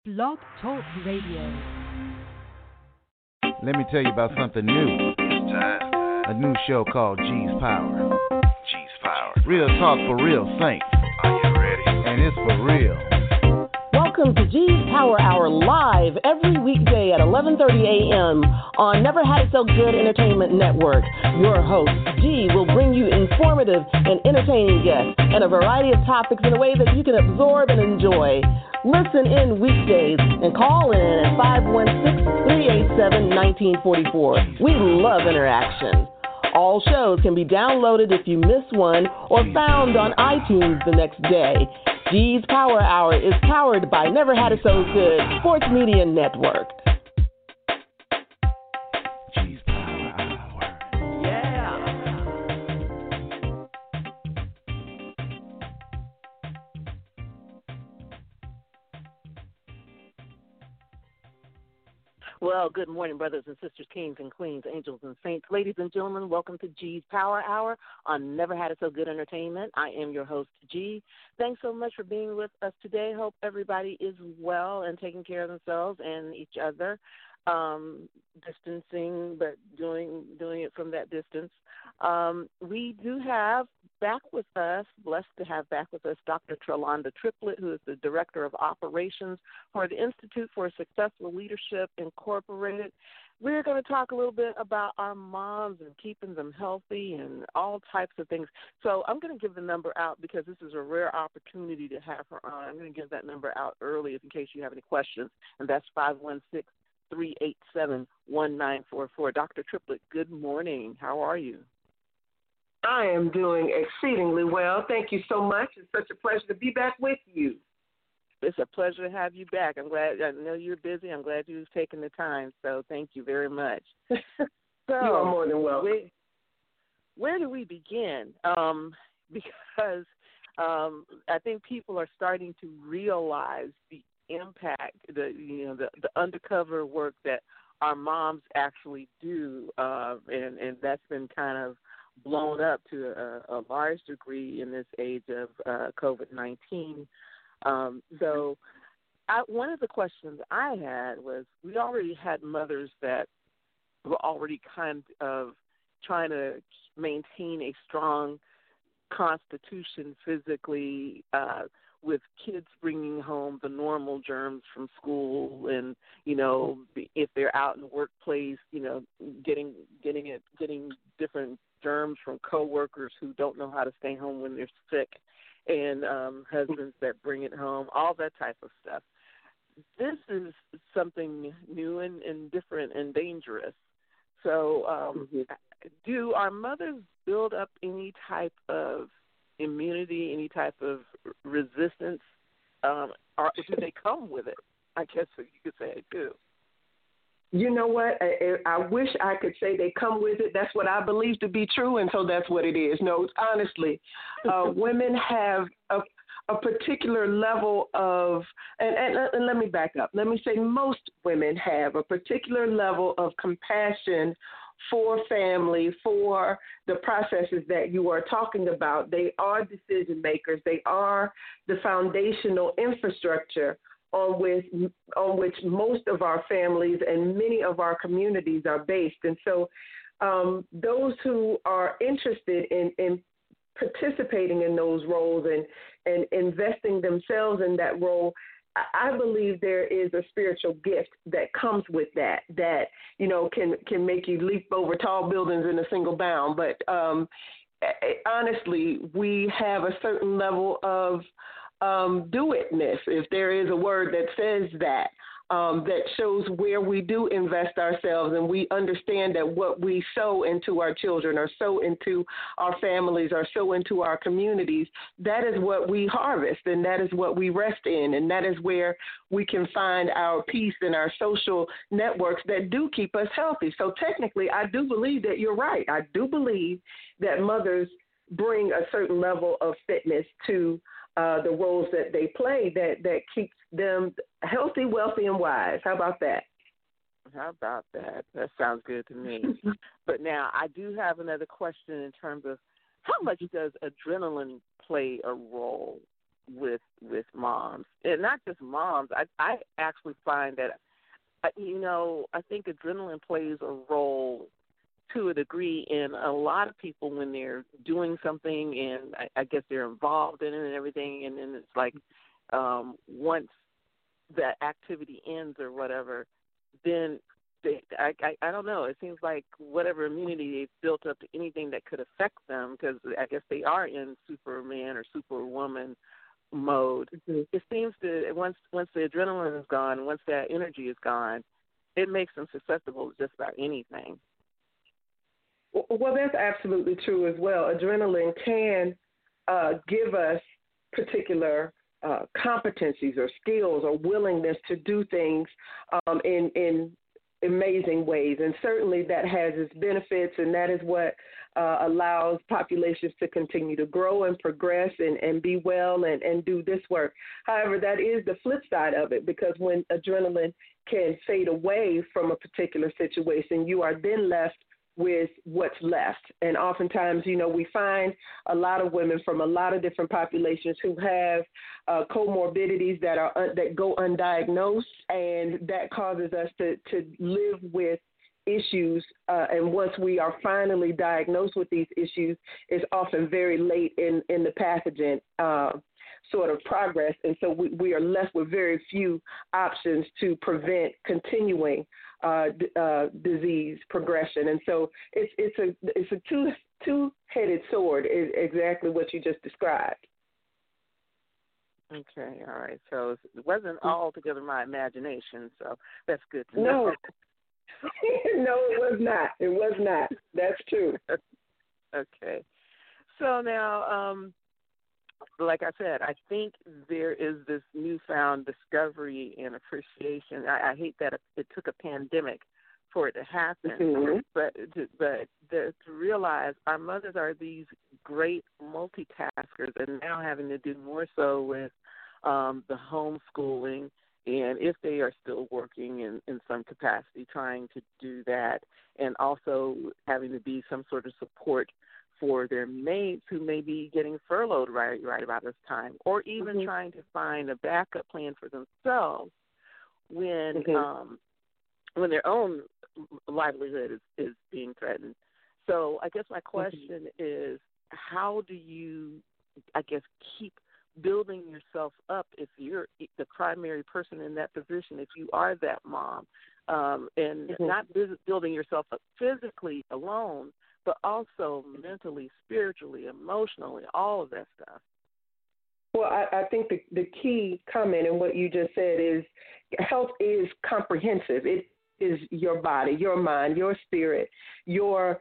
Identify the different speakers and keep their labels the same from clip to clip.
Speaker 1: Blog Talk Radio.
Speaker 2: Let me tell you about something new.
Speaker 3: It's time.
Speaker 2: A new show called G's Power.
Speaker 3: G's Power.
Speaker 2: Real talk for real saints.
Speaker 3: Are you ready?
Speaker 2: And it's for real.
Speaker 4: Welcome to G's Power Hour live every weekday at 11:30 a.m. on Never Had It So Good Entertainment Network. Your host, G, will bring you informative and entertaining guests and a variety of topics in a way that you can absorb and enjoy. Listen in weekdays and call in at 516-387-1944. We love interaction. All shows can be downloaded if you miss one or found on iTunes the next day. G's Power Hour is powered by Never Had It So Good Sports Media Network.
Speaker 2: G's Power Hour.
Speaker 4: Yeah. Well, good morning, brothers and sisters, kings and queens, angels and saints. Ladies and gentlemen, welcome to G's Power Hour on Never Had It So Good Entertainment. I am your host, G. Thanks so much for being with us today. Hope everybody is well and taking care of themselves and each other. Distancing, but doing it from that distance. We do have back with us, blessed to have back with us, Dr. Trelonda Triplett, who is the Director of Operations for the Institute for Successful Leadership Incorporated. We're going to talk a little bit about our moms and keeping them healthy and all types of things. So I'm going to give the number out because this is a rare opportunity to have her on. I'm going to give that number out early in case you have any questions, and that's 516-387-1944. Dr. Triplett, good morning. How are you?
Speaker 5: I am doing exceedingly well. Thank you so much. It's such a pleasure to be back with you.
Speaker 4: It's a pleasure to have you back. I'm glad. I know you're busy. I'm glad you've taken the time. So thank you very much.
Speaker 5: You are more than welcome.
Speaker 4: Where do we begin? Because I think people are starting to realize the impact, the undercover work that our moms actually do, and that's been kind of blown up to a large degree in this age of COVID-19. So one of the questions I had was, we already had mothers that were already kind of trying to maintain a strong constitution physically, with kids bringing home the normal germs from school, and if they're out in the workplace, getting different germs from coworkers who don't know how to stay home when they're sick, and husbands that bring it home, all that type of stuff. This is something new and different and dangerous. So do our mothers build up any type of immunity, any type of resistance, or do they come with it? I guess you could say it too.
Speaker 5: You know what? I wish I could say they come with it. That's what I believe to be true, and so that's what it is. No, honestly, women have a particular level of, and let me back up. Let me say most women have a particular level of compassion for family, for the processes that you are talking about. They are decision makers. They are the foundational infrastructure on which most of our families and many of our communities are based. And so those who are interested in participating in those roles and investing themselves in that role, I believe there is a spiritual gift that comes with that can make you leap over tall buildings in a single bound. But honestly, we have a certain level of do-itness, if there is a word that says that, that shows where we do invest ourselves, and we understand that what we sow into our children or sow into our families or sow into our communities, that is what we harvest, and that is what we rest in, and that is where we can find our peace in our social networks that do keep us healthy. So technically, I do believe that you're right. I do believe that mothers bring a certain level of fitness to the roles that they play that keeps them healthy, wealthy, and wise. How about that?
Speaker 4: How about that? That sounds good to me. But now I do have another question in terms of how much does adrenaline play a role with moms, and not just moms. I actually find that, I think adrenaline plays a role to a degree in a lot of people when they're doing something, and I guess they're involved in it and everything, and then it's like once that activity ends or whatever, then I don't know. It seems like whatever immunity they've built up to anything that could affect them, because I guess they are in Superman or Superwoman mode. Mm-hmm. It seems to once the adrenaline is gone, once that energy is gone, it makes them susceptible to just about anything.
Speaker 5: Well, that's absolutely true as well. Adrenaline can give us particular competencies or skills or willingness to do things in amazing ways. And certainly that has its benefits, and that is what allows populations to continue to grow and progress and be well and do this work. However, that is the flip side of it, because when adrenaline can fade away from a particular situation, you are then left with what's left. And oftentimes, we find a lot of women from a lot of different populations who have comorbidities that go undiagnosed, and that causes us to live with issues. And once we are finally diagnosed with these issues, it's often very late in the pathogen sort of progress. And so we are left with very few options to prevent continuing disease progression. And so it's a two-headed sword, is exactly what you just described.
Speaker 4: Okay, all right. So it wasn't altogether my imagination, so that's good to know.
Speaker 5: No, it was not. It was not. That's true.
Speaker 4: Okay. So now, like I said, I think there is this newfound discovery and appreciation. I hate that it took a pandemic for it to happen, mm-hmm. but to realize our mothers are these great multitaskers, and now having to do more so with the homeschooling, and if they are still working in some capacity, trying to do that, and also having to be some sort of support for their mates who may be getting furloughed right about this time, or even mm-hmm. trying to find a backup plan for themselves when mm-hmm. Their own livelihood is being threatened. So I guess my question mm-hmm. is, how do you, keep building yourself up if you're the primary person in that position, if you are that mom, and mm-hmm. not building yourself up physically alone, but also mentally, spiritually, emotionally, all of that stuff?
Speaker 5: Well, I think the key comment in what you just said is health is comprehensive. It is your body, your mind, your spirit, your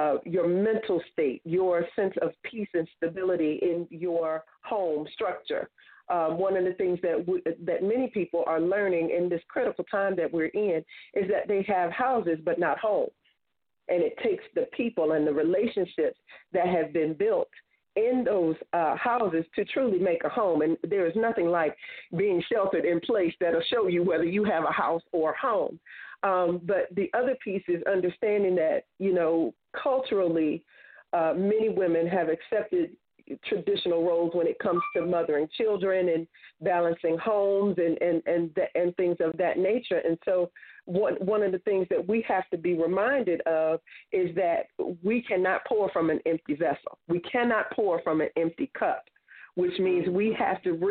Speaker 5: mental state, your sense of peace and stability in your home structure. One of the things that many people are learning in this critical time that we're in is that they have houses but not homes. And it takes the people and the relationships that have been built in those houses to truly make a home. And there is nothing like being sheltered in place that'll show you whether you have a house or a home. But the other piece is understanding that, culturally, many women have accepted traditional roles when it comes to mothering children and balancing homes and things of that nature. And so one of the things that we have to be reminded of is that we cannot pour from an empty vessel. We cannot pour from an empty cup, which means we have to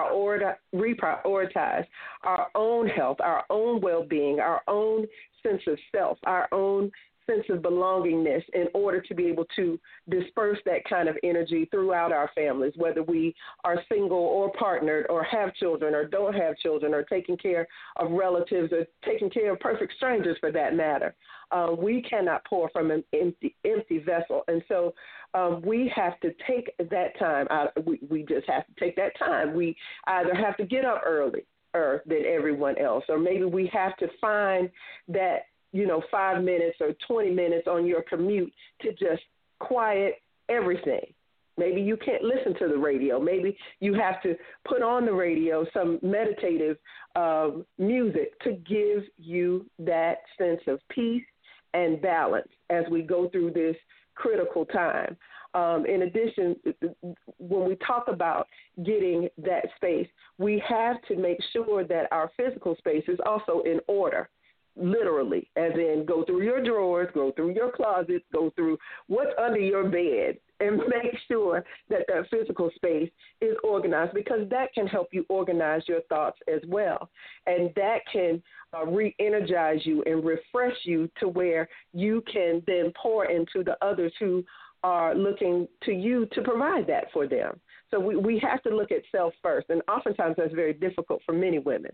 Speaker 5: reprioritize our own health, our own well-being, our own sense of self, our own sense of belongingness in order to be able to disperse that kind of energy throughout our families, whether we are single or partnered or have children or don't have children or taking care of relatives or taking care of perfect strangers for that matter. We cannot pour from an empty vessel. And so we have to take that time out. We just have to take that time. We either have to get up earlier than everyone else, or maybe we have to find that 5 minutes or 20 minutes on your commute to just quiet everything. Maybe you can't listen to the radio. Maybe you have to put on the radio some meditative music to give you that sense of peace and balance as we go through this critical time. In addition, when we talk about getting that space, we have to make sure that our physical space is also in order, literally, as in go through your drawers, go through your closets, go through what's under your bed, and make sure that that physical space is organized, because that can help you organize your thoughts as well. And that can re-energize you and refresh you to where you can then pour into the others who are looking to you to provide that for them. So we have to look at self first, and oftentimes that's very difficult for many women.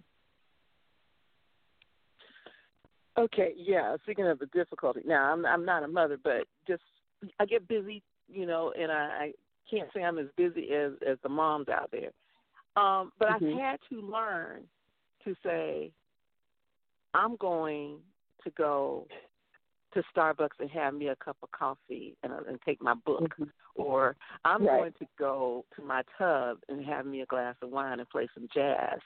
Speaker 4: Okay, yeah, speaking of the difficulty, now I'm not a mother, but just I get busy, and I can't say I'm as busy as the moms out there. But I've had to learn to say, I'm going to go to Starbucks and have me a cup of coffee and take my book, or I'm going to go to my tub and have me a glass of wine and play some jazz.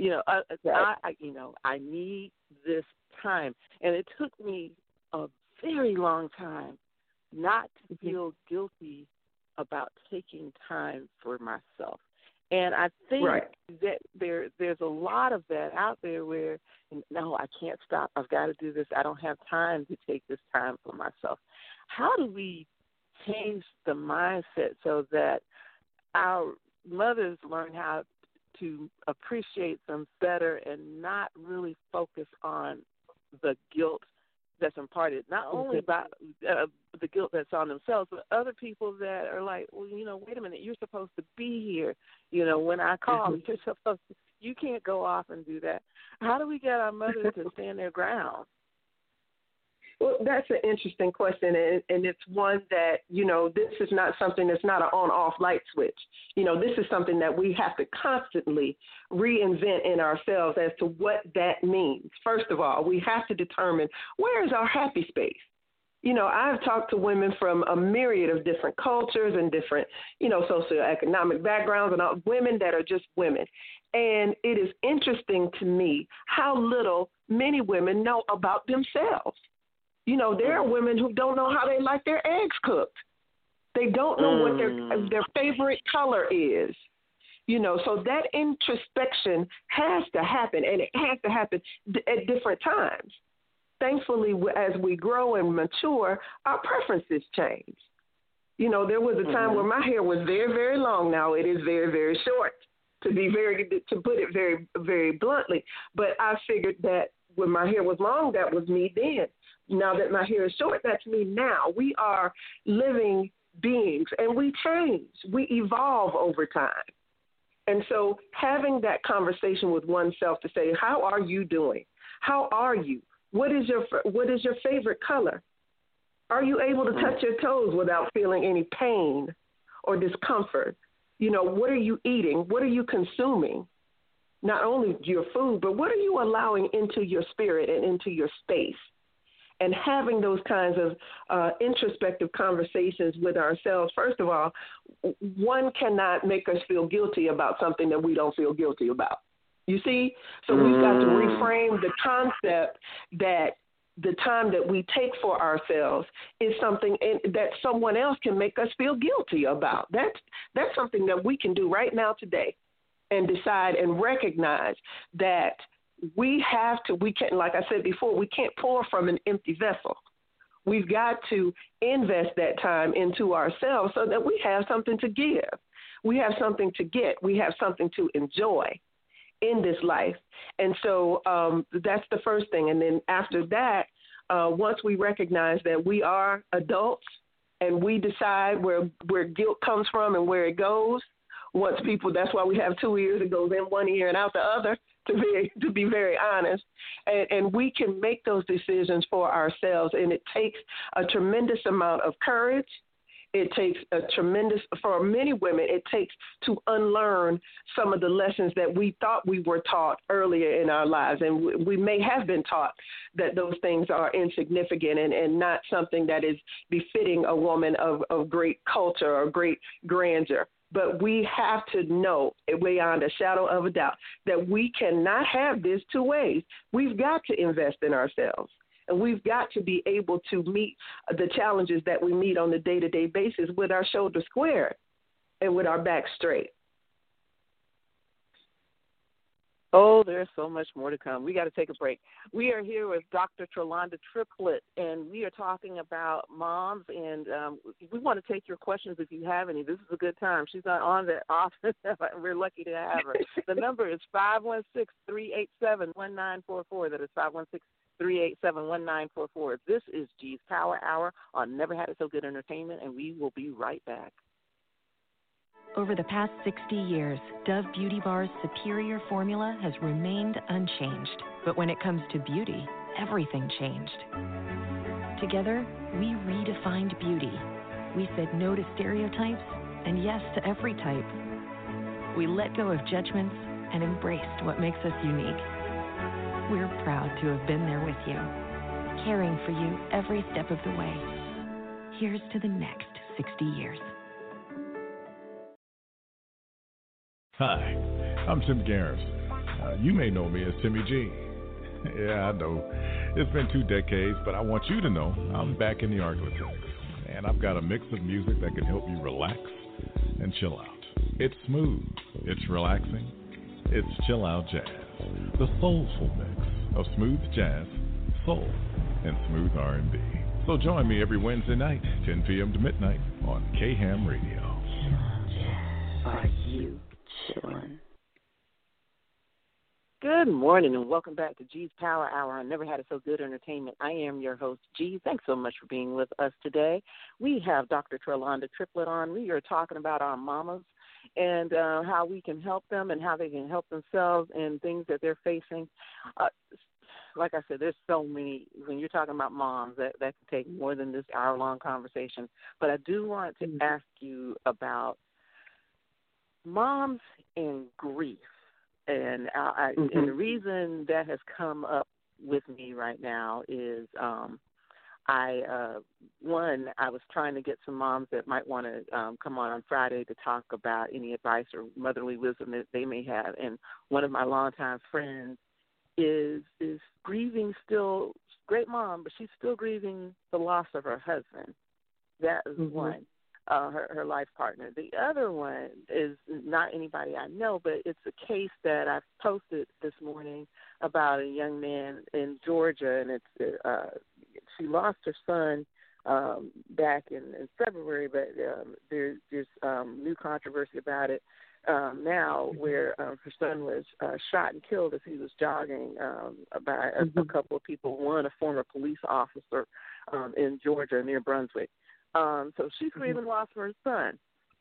Speaker 4: I need this time, and it took me a very long time not to feel guilty about taking time for myself. And I think that there's a lot of that out there where, no, I can't stop. I've got to do this. I don't have time to take this time for myself. How do we change the mindset so that our mothers learn how to appreciate them better and not really focus on the guilt that's imparted, not only by the guilt that's on themselves, but other people that are like, well, wait a minute, you're supposed to be here. When I call, you're supposed to, you can't go off and do that. How do we get our mothers to stand their ground?
Speaker 5: Well, that's an interesting question, and it's one that, this is not something that's not an on-off light switch. This is something that we have to constantly reinvent in ourselves as to what that means. First of all, we have to determine, where is our happy space? I've talked to women from a myriad of different cultures and different, socioeconomic backgrounds, and women that are just women. And it is interesting to me how little many women know about themselves. There are women who don't know how they like their eggs cooked. They don't know what their favorite color is. So that introspection has to happen, and it has to happen at different times. Thankfully, as we grow and mature, our preferences change. There was a time where my hair was very, very long. Now it is very, very short, to put it very, very bluntly. But I figured that when my hair was long, that was me then. Now that my hair is short, that's me now. We are living beings, and we change. We evolve over time. And so having that conversation with oneself to say, how are you doing? How are you? What is your favorite color? Are you able to touch your toes without feeling any pain or discomfort? What are you eating? What are you consuming? Not only your food, but what are you allowing into your spirit and into your space? And having those kinds of introspective conversations with ourselves, first of all, one cannot make us feel guilty about something that we don't feel guilty about. You see? So we've got to reframe the concept that the time that we take for ourselves is something that someone else can make us feel guilty about. That's something that we can do right now today, and decide and recognize that we can't, like I said before, we can't pour from an empty vessel. We've got to invest that time into ourselves so that we have something to give. We have something to get. We have something to enjoy in this life. And so that's the first thing. And then after that, once we recognize that we are adults and we decide where guilt comes from and where it goes, that's why we have 2 ears, it goes in one ear and out the other, to be very honest. And we can make those decisions for ourselves. And it takes a tremendous amount of courage. It takes for many women, it takes to unlearn some of the lessons that we thought we were taught earlier in our lives. And we may have been taught that those things are insignificant and not something that is befitting a woman of great culture or great grandeur. But we have to know, beyond a shadow of a doubt, that we cannot have this two ways. We've got to invest in ourselves. And we've got to be able to meet the challenges that we meet on the day-to-day basis with our shoulders squared and with our back straight.
Speaker 4: Oh, there's so much more to come. We got to take a break. We are here with Dr. Trelonda Triplett, and we are talking about moms, and we want to take your questions if you have any. This is a good time. She's not on that often. We're lucky to have her. The number is 516-387-1944. That is 516-387-1944. This is G's Power Hour on Never Had It So Good Entertainment, and we will be right back.
Speaker 1: Over the past 60 years, Dove Beauty Bar's superior formula has remained unchanged. But when it comes to beauty, everything changed. Together, we redefined beauty. We said no to stereotypes and yes to every type. We let go of judgments and embraced what makes us unique. We're proud to have been there with you, caring for you every step of the way. Here's to the next 60 years.
Speaker 6: Hi, I'm Tim Garrison. You may know me as Timmy G. Yeah, I know. It's been 2 decades, but I want you to know I'm back in the Arklatex. And I've got a mix of music that can help you relax and chill out. It's smooth, it's relaxing, it's chill out jazz. The soulful mix of smooth jazz, soul, and smooth R&B. So join me every Wednesday night, 10 p.m. to midnight on K-Ham Radio.
Speaker 7: Are you chillin'?
Speaker 4: Good morning and welcome back to G's Power Hour on Never Had It So Good Entertainment. I am your host, G. Thanks so much for being with us today. We have Dr. Trelonda Triplett on. We are talking about our mamas and how we can help them and how they can help themselves and things that they're facing. Like I said, there's so many. When you're talking about moms, that can take more than this hour-long conversation. But I do want to ask you about moms and grief. And and the reason that has come up with me right now is I was trying to get some moms that might want to come on Friday to talk about any advice or motherly wisdom that they may have. And one of my longtime friends is grieving still, great mom, but she's still grieving the loss of her husband. That is one. Her life partner. The other one is not anybody I know, but it's a case that I posted this morning about a young man in Georgia, and it's she lost her son back in February, but there's new controversy about it now, where her son was shot and killed as he was jogging by a couple of people. One, a former police officer in Georgia near Brunswick. So she's grieving loss for her son.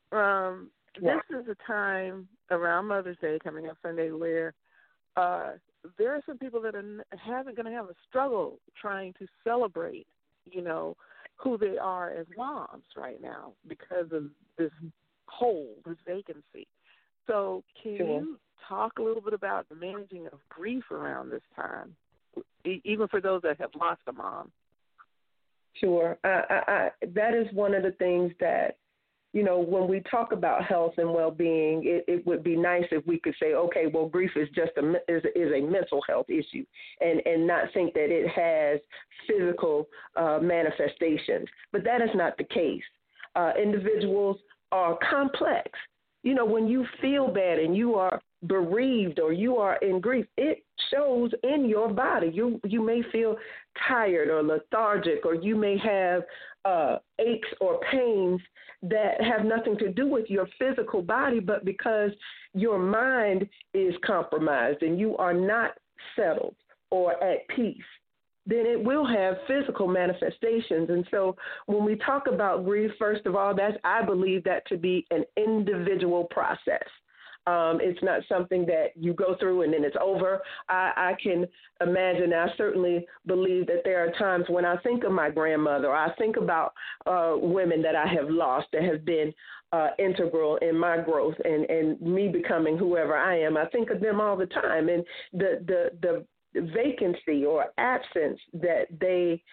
Speaker 4: This is a time around Mother's Day coming up Sunday where there are some people that are going to have a struggle trying to celebrate, who they are as moms right now because of this hole, this vacancy. So can you talk a little bit about the managing of grief around this time, even for those that have lost a mom?
Speaker 5: Sure. That is one of the things that, when we talk about health and well-being, it would be nice if we could say, okay, well, grief is just a mental health issue and not think that it has physical manifestations. But that is not the case. Individuals are complex. When you feel bad and you are bereaved or you are in grief, it shows in your body. You may feel tired or lethargic, or you may have aches or pains that have nothing to do with your physical body, but because your mind is compromised and you are not settled or at peace, then it will have physical manifestations. And so when we talk about grief, first of all, I believe that to be an individual process. It's not something that you go through and then it's over. I can imagine, I certainly believe that there are times when I think of my grandmother, or I think about women that I have lost that have been integral in my growth and me becoming whoever I am. I think of them all the time. And the vacancy or absence that they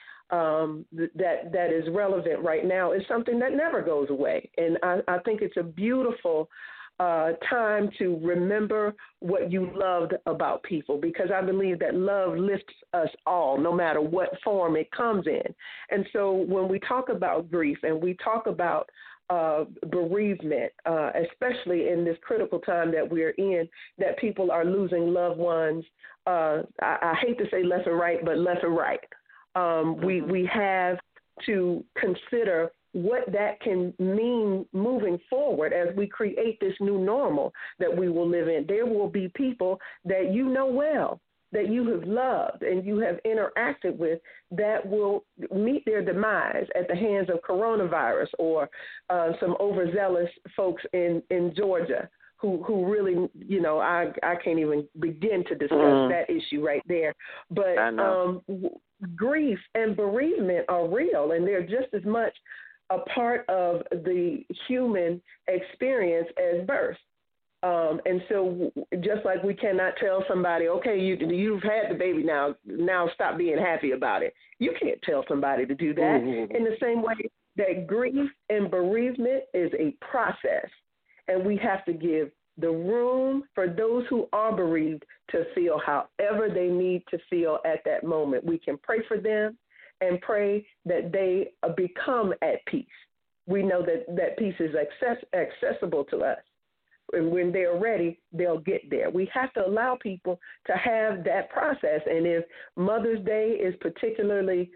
Speaker 5: that is relevant right now is something that never goes away. And I think it's a beautiful time to remember what you loved about people, because I believe that love lifts us all, no matter what form it comes in. And so when we talk about grief and we talk about bereavement, especially in this critical time that we're in, that people are losing loved ones, I hate to say left and right, but left and right. We have to consider what that can mean moving forward as we create this new normal that we will live in. There will be people that you know well, that you have loved and you have interacted with, that will meet their demise at the hands of coronavirus or some overzealous folks in Georgia who really, you know, I can't even begin to discuss that issue right there. But grief and bereavement are real, and they're just as much a part of the human experience as birth. And so just like we cannot tell somebody, okay, you've had the baby now stop being happy about it. You can't tell somebody to do that. In the same way that grief and bereavement is a process, and we have to give the room for those who are bereaved to feel however they need to feel at that moment. We can pray for them and pray that they become at peace. We know that peace is accessible to us. And when they're ready, they'll get there. We have to allow people to have that process. And if Mother's Day is particularly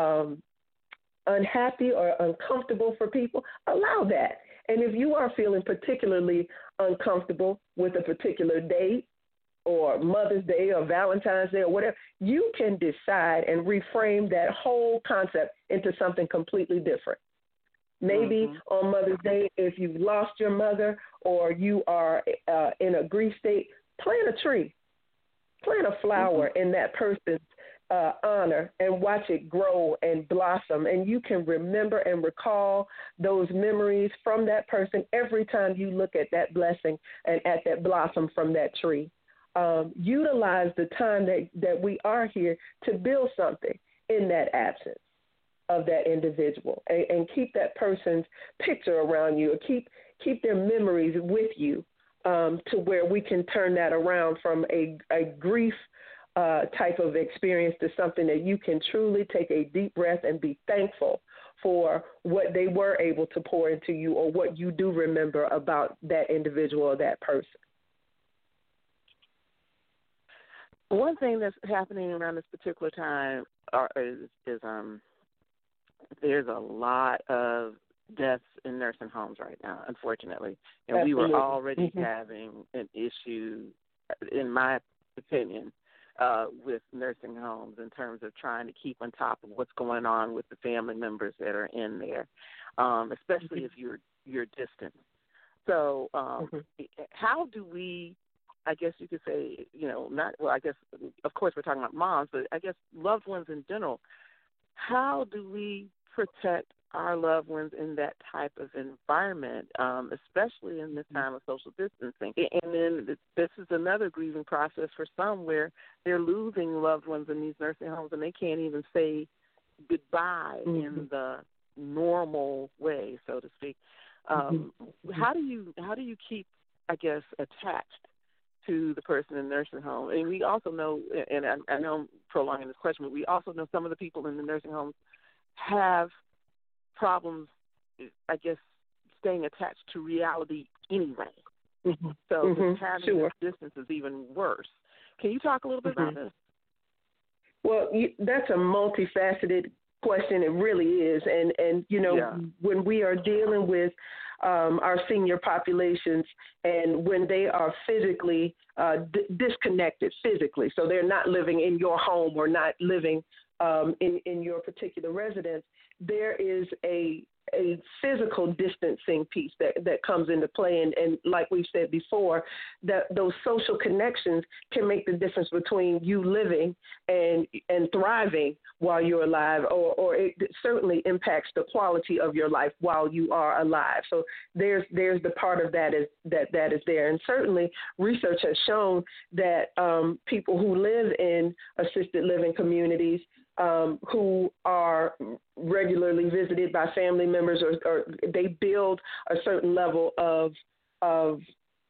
Speaker 5: unhappy or uncomfortable for people, allow that. And if you are feeling particularly uncomfortable with a particular date, or Mother's Day or Valentine's Day or whatever, you can decide and reframe that whole concept into something completely different. Maybe on Mother's Day, if you've lost your mother or you are in a grief state, plant a tree, plant a flower in that person's honor and watch it grow and blossom. And you can remember and recall those memories from that person every time you look at that blessing and at that blossom from that tree. Utilize the time that we are here to build something in that absence of that individual, and keep that person's picture around you, or keep their memories with you, to where we can turn that around from a grief type of experience to something that you can truly take a deep breath and be thankful for what they were able to pour into you, or what you do remember about that individual or that person.
Speaker 4: One thing that's happening around this particular time is there's a lot of deaths in nursing homes right now, unfortunately. And
Speaker 5: Absolutely.
Speaker 4: We were already having an issue, in my opinion, with nursing homes in terms of trying to keep on top of what's going on with the family members that are in there, especially if you're distant. So how do we, I guess you could say, I guess, of course we're talking about moms, but I guess loved ones in general, how do we protect our loved ones in that type of environment, especially in this time of social distancing? And then this is another grieving process for some, where they're losing loved ones in these nursing homes and they can't even say goodbye in the normal way, so to speak. How do you keep, I guess, attached to the person in the nursing home? And we also know, and I know I'm prolonging this question, but we also know some of the people in the nursing homes have problems, I guess, staying attached to reality anyway. So just having this distance is even worse. Can you talk a little bit about this?
Speaker 5: Well, that's a multifaceted question. It really is. And when we are dealing with our senior populations, and when they are physically disconnected physically, so they're not living in your home or not living in your particular residence, there is a physical distancing piece that comes into play. And like we've said before, that those social connections can make the difference between you living and thriving while you're alive, or it certainly impacts the quality of your life while you are alive. So there's the part of that is there. And certainly research has shown that people who live in assisted living communities, who are regularly visited by family members, or they build a certain level of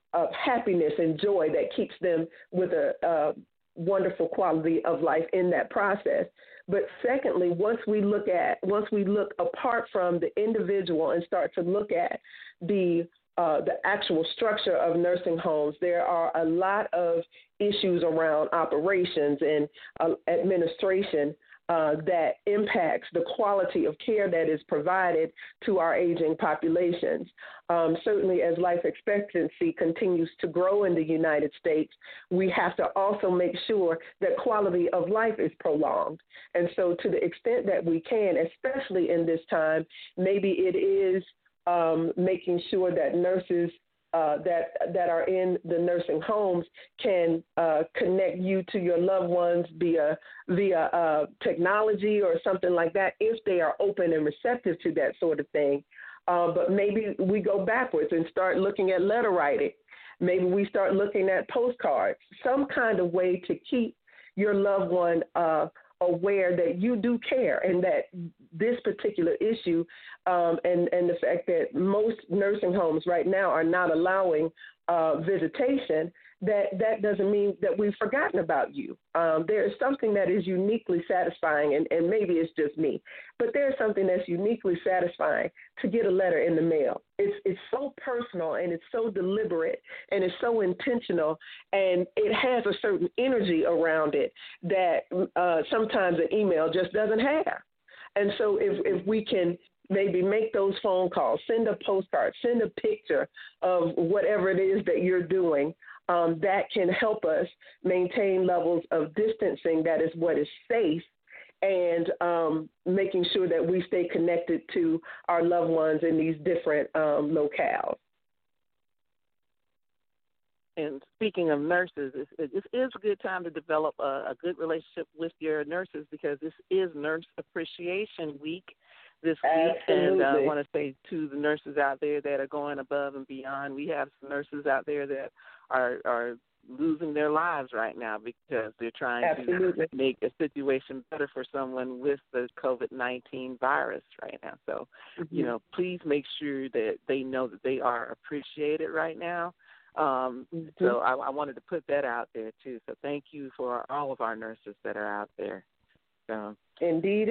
Speaker 5: happiness and joy that keeps them with a wonderful quality of life in that process. But secondly, once we look apart from the individual and start to look at the actual structure of nursing homes, there are a lot of issues around operations and administration that impacts the quality of care that is provided to our aging populations. Certainly, as life expectancy continues to grow in the United States, we have to also make sure that quality of life is prolonged. And so to the extent that we can, especially in this time, maybe it is making sure that nurses that are in the nursing homes can connect you to your loved ones via technology or something like that, if they are open and receptive to that sort of thing. But maybe we go backwards and start looking at letter writing. Maybe we start looking at postcards, some kind of way to keep your loved one aware that you do care, and that this particular issue and the fact that most nursing homes right now are not allowing visitation, that doesn't mean that we've forgotten about you. There is something that is uniquely satisfying, and maybe it's just me, but there's something that's uniquely satisfying to get a letter in the mail. It's so personal, and it's so deliberate, and it's so intentional, and it has a certain energy around it that sometimes an email just doesn't have. And so if we can maybe make those phone calls, send a postcard, send a picture of whatever it is that you're doing, that can help us maintain levels of distancing that is what is safe, and making sure that we stay connected to our loved ones in these different locales.
Speaker 4: And speaking of nurses, this is a good time to develop a good relationship with your nurses, because this is Nurse Appreciation Week this week.
Speaker 5: Absolutely.
Speaker 4: And I want to say to the nurses out there that are going above and beyond, we have some nurses out there that are losing their lives right now because they're trying
Speaker 5: Absolutely.
Speaker 4: to make a situation better for someone with the COVID-19 virus right now. So, please make sure that they know that they are appreciated right now. So I wanted to put that out there too. So thank you for all of our nurses that are out there. So
Speaker 5: Indeed.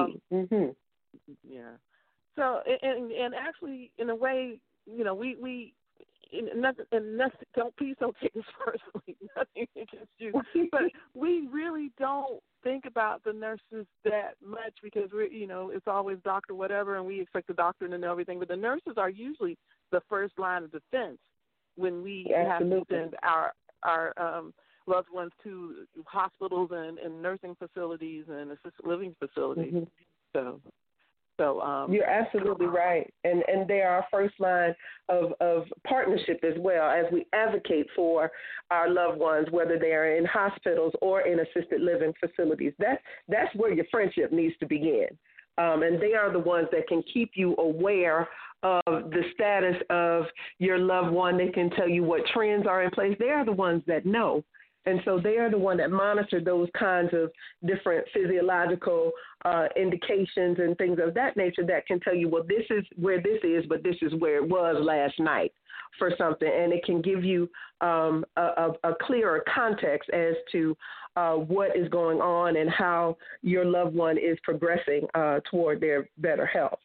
Speaker 4: Yeah. So and actually, in a way, we nothing, don't please don't take this personally. Nothing against you, but we really don't think about the nurses that much, because it's always doctor whatever, and we expect the doctor to know everything. But the nurses are usually the first line of defense when we have to send our loved ones to hospitals and nursing facilities and assisted living facilities. So
Speaker 5: you're absolutely right, and they are our first line of partnership as well, as we advocate for our loved ones, whether they are in hospitals or in assisted living facilities. That's where your friendship needs to begin, and they are the ones that can keep you aware of the status of your loved one. They can tell you what trends are in place. They are the ones that know. And so they are the one that monitor those kinds of different physiological indications and things of that nature that can tell you, well, this is where this is, but this is where it was last night for something. And it can give you a clearer context as to what is going on and how your loved one is progressing toward their better health.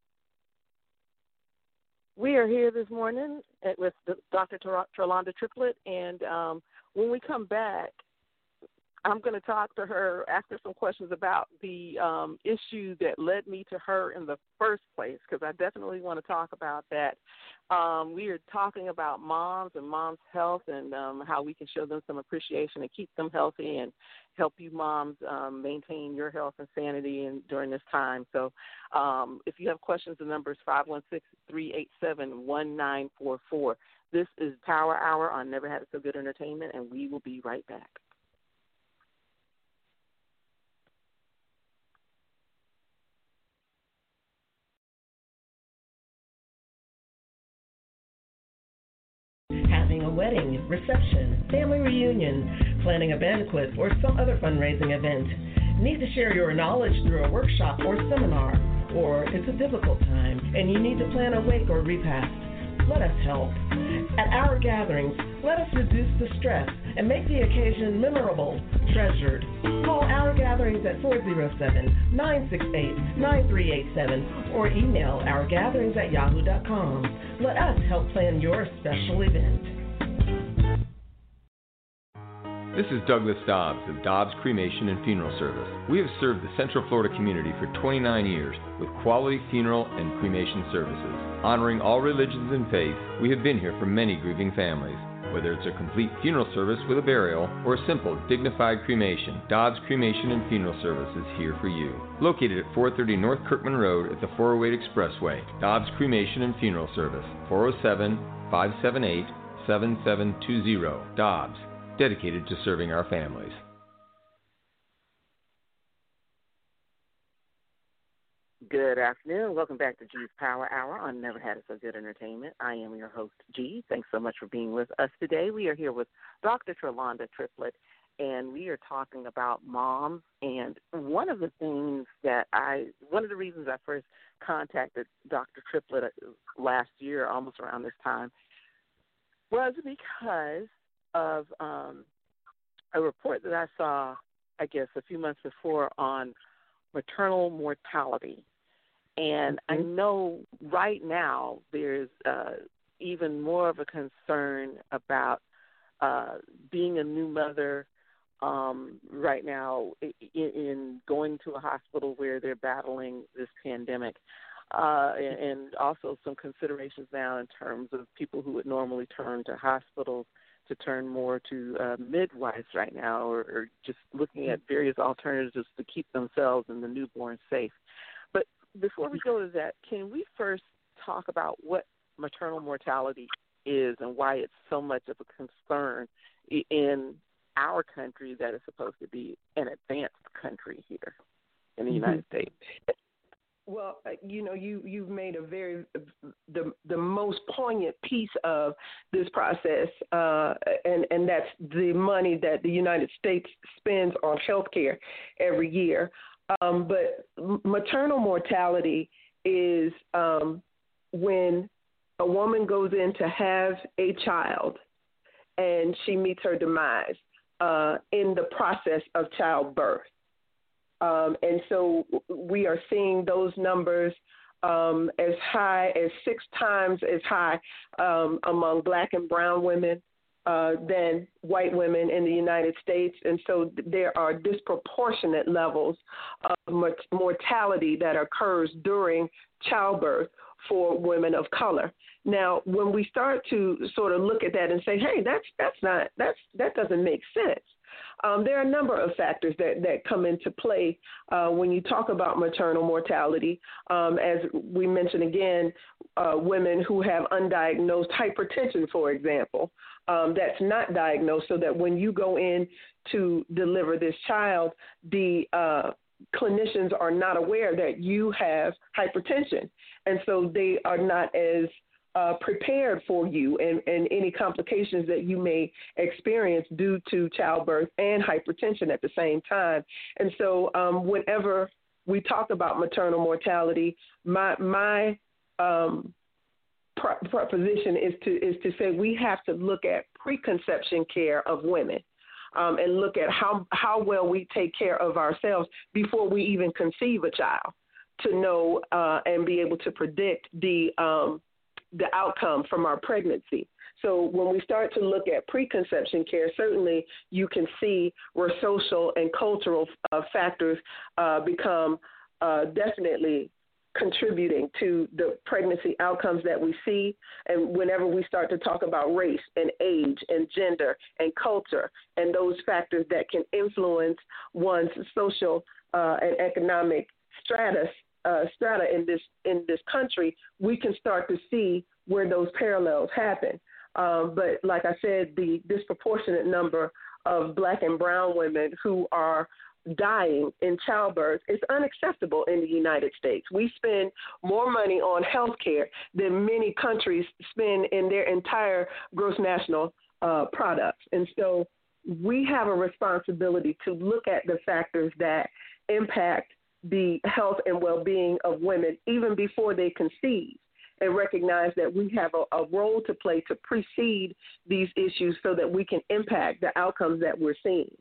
Speaker 4: We are here this morning with Dr. Trelonda Triplett, and when we come back, I'm going to talk to her, ask her some questions about the issue that led me to her in the first place, because I definitely want to talk about that. We are talking about moms and moms' health and how we can show them some appreciation and keep them healthy and help you moms maintain your health and sanity during this time. So if you have questions, the number is 516-387-1944. This is Power Hour on Never Had It So Good Entertainment, and we will be right back.
Speaker 8: Having a wedding, reception, family reunion, planning a banquet, or some other fundraising event. Need to share your knowledge through a workshop or seminar, or it's a difficult time and you need to plan a wake or repast. Let us help. At our gatherings, let us reduce the stress and make the occasion memorable, treasured. Call Our Gatherings at 407-968-9387 or email ourgatherings@yahoo.com. Let us help plan your special event.
Speaker 9: This is Douglas Dobbs of Dobbs Cremation and Funeral Service. We have served the Central Florida community for 29 years with quality funeral and cremation services. Honoring all religions and faiths, we have been here for many grieving families. Whether it's a complete funeral service with a burial or a simple, dignified cremation, Dobbs Cremation and Funeral Service is here for you. Located at 430 North Kirkman Road at the 408 Expressway, Dobbs Cremation and Funeral Service, 407-578-7720. Dobbs, dedicated to serving our families.
Speaker 4: Good afternoon. Welcome back to G's Power Hour on Never Had It So Good Entertainment. I am your host, G. Thanks so much for being with us today. We are here with Dr. Trelonda Triplett, and we are talking about moms. And one of the reasons I first contacted Dr. Triplett last year, almost around this time, was because of a report that I saw, I guess, a few months before on maternal mortality. And I know right now there's even more of a concern about being a new mother right now in going to a hospital where they're battling this pandemic. And also some considerations now in terms of people who would normally turn to hospitals to turn more to midwives right now, or just looking at various alternatives to keep themselves and the newborn safe. But before we go to that, can we first talk about what maternal mortality is and why it's so much of a concern in our country that is supposed to be an advanced country here in the United States?
Speaker 5: Well, you've made the most poignant piece of this process, and that's the money that the United States spends on healthcare every year. But maternal mortality is when a woman goes in to have a child and she meets her demise in the process of childbirth. And so we are seeing those numbers as high as 6 times as high among Black and brown women than white women in the United States. And so there are disproportionate levels of mortality that occurs during childbirth for women of color. Now, when we start to sort of look at that and say, hey, that doesn't make sense. There are a number of factors that come into play when you talk about maternal mortality. As we mentioned again, women who have undiagnosed hypertension, for example, that's not diagnosed, so that when you go in to deliver this child, the clinicians are not aware that you have hypertension. And so they are not as prepared for you and any complications that you may experience due to childbirth and hypertension at the same time. And so whenever we talk about maternal mortality, my proposition is to say we have to look at preconception care of women and look at how well we take care of ourselves before we even conceive a child, to know and be able to predict the outcome from our pregnancy. So when we start to look at preconception care, certainly you can see where social and cultural factors become definitely contributing to the pregnancy outcomes that we see. And whenever we start to talk about race and age and gender and culture and those factors that can influence one's social and economic strata in this country, we can start to see where those parallels happen. But like I said, the disproportionate number of Black and brown women who are dying in childbirth is unacceptable in the United States. We spend more money on health care than many countries spend in their entire gross national products. And so we have a responsibility to look at the factors that impact the health and well-being of women even before they conceive. and recognize that we have a role to play to precede these issues so that we can impact the outcomes that we're seeing.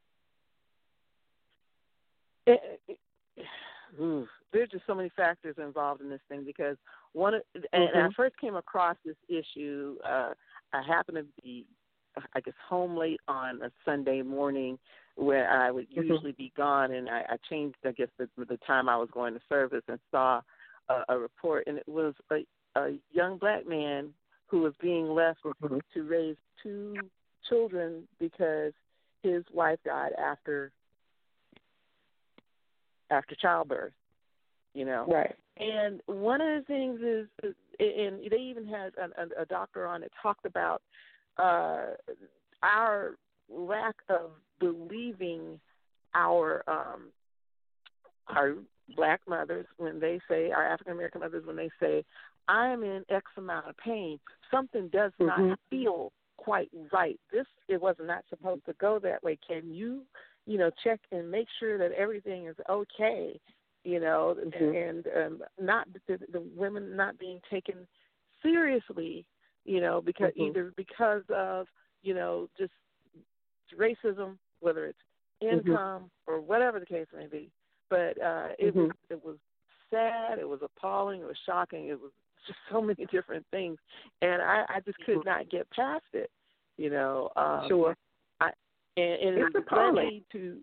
Speaker 4: There's just so many factors involved in this thing because and I first came across this issue. I happened to be, I guess, home late on a Sunday morning where I would usually be gone, and I changed, I guess, the time I was going to service and saw a report, and it was a young black man who was being left to raise 2 children because his wife died after childbirth, you know.
Speaker 5: Right.
Speaker 4: And one of the things is, and they even had a doctor on that talked about our lack of believing our black mothers when they say, our African American mothers when they say, I am in X amount of pain. Something does not feel quite right. It was not supposed to go that way. Can you, check and make sure that everything is okay? And not the women not being taken seriously, because either because of, just racism, whether it's income or whatever the case may be. But it was sad, it was appalling, it was shocking, it was just so many different things, and I just could not get past it,
Speaker 5: Sure.
Speaker 4: And it led me to,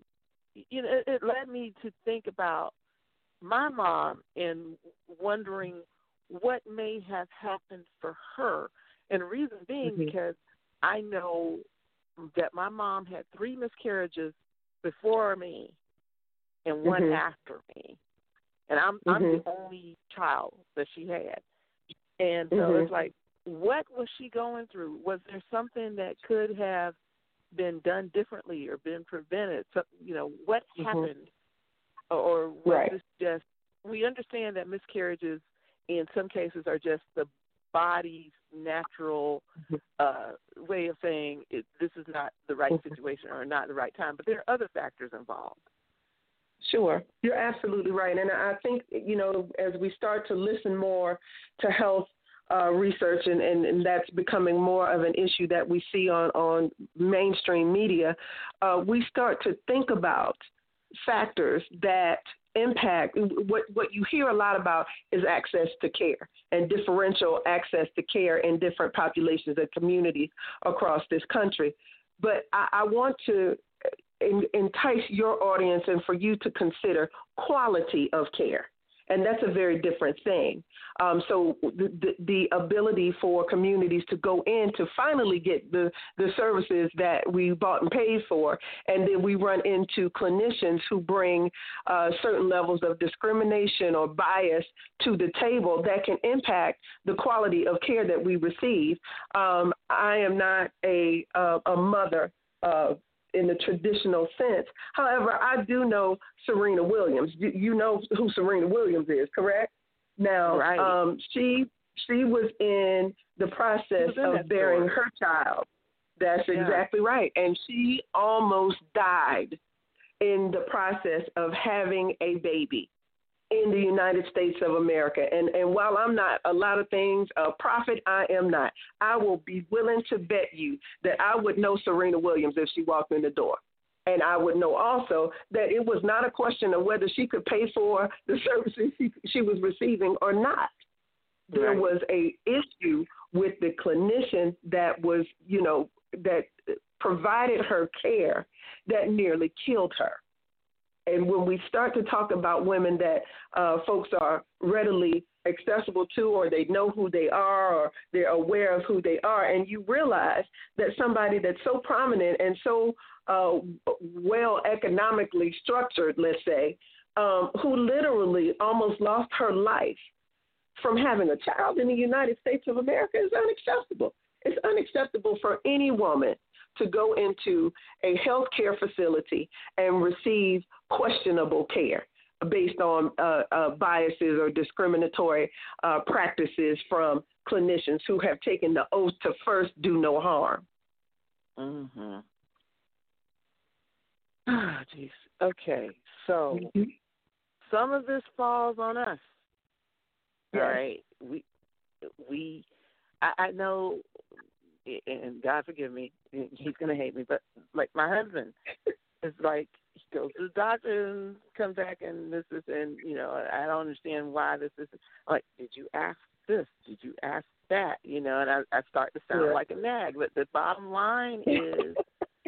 Speaker 4: it led me to think about my mom and wondering what may have happened for her, and the reason being because I know that my mom had 3 miscarriages before me and 1 after me, and I'm the only child that she had, and so it's like, what was she going through? Was there something that could have been done differently or been prevented? So, what happened? Or was this just, we understand that miscarriages in some cases are just the body's natural way of saying this is not the right situation or not the right time, but there are other factors involved.
Speaker 5: Sure. You're absolutely right. And I think, as we start to listen more to health research, and that's becoming more of an issue that we see on mainstream media, we start to think about factors that impact. What you hear a lot about is access to care and differential access to care in different populations and communities across this country. But I want to entice your audience and for you to consider quality of care. And that's a very different thing. So the ability for communities to go in to finally get the services that we bought and paid for, and then we run into clinicians who bring certain levels of discrimination or bias to the table that can impact the quality of care that we receive. I am not a mother in the traditional sense. However, I do know Serena Williams. You know who Serena Williams is, correct? Now, she was in the process of bearing her child. That's exactly right. And she almost died in the process of having a baby in the United States of America. And while I'm not a lot of things a prophet, I am not. I will be willing to bet you that I would know Serena Williams if she walked in the door. And I would know also that it was not a question of whether she could pay for the services she was receiving or not. There was a issue with the clinician that was, that provided her care that nearly killed her. And when we start to talk about women that folks are readily accessible to, or they know who they are, or they're aware of who they are, and you realize that somebody that's so prominent and so well economically structured, let's say, who literally almost lost her life from having a child in the United States of America is unacceptable. It's unacceptable for any woman to go into a healthcare facility and receive questionable care based on biases or discriminatory practices from clinicians who have taken the oath to first do no harm.
Speaker 4: Mm-hmm. Ah, geez. Okay, so some of this falls on us.
Speaker 5: Yes.
Speaker 4: All right, I know, and God forgive me, he's going to hate me, but like my husband is like, he goes to the doctor and comes back and this is, and, you know, I don't understand why this is. I'm like, did you ask this? Did you ask that? You know, and I start to sound like a nag. But the bottom line is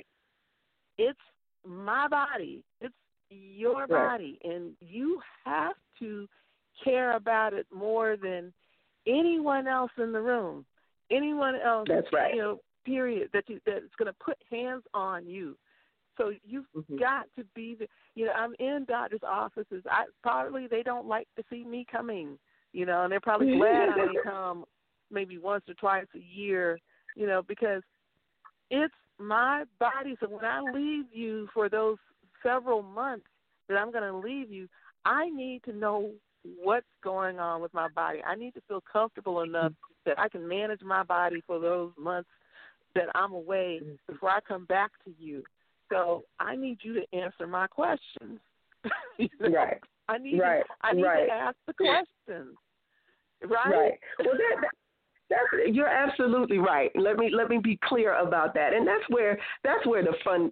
Speaker 4: it's my body. It's your body. And you have to care about it more than anyone else in the room. Anyone else,
Speaker 5: that's right.
Speaker 4: You know, period, that's going to put hands on you. So you've got to be the, you know, I'm in doctor's offices. They don't like to see me coming, you know, and they're probably glad I may come maybe once or twice a year, you know, because it's my body. So when I leave you for those several months that I'm going to leave you, I need to know what's going on with my body. I need to feel comfortable enough that I can manage my body for those months that I'm away before I come back to you. So I need you to answer my questions. You know?
Speaker 5: Right.
Speaker 4: I need to ask the questions. Right.
Speaker 5: Well, that's you're absolutely right. Let me be clear about that. And that's where the fun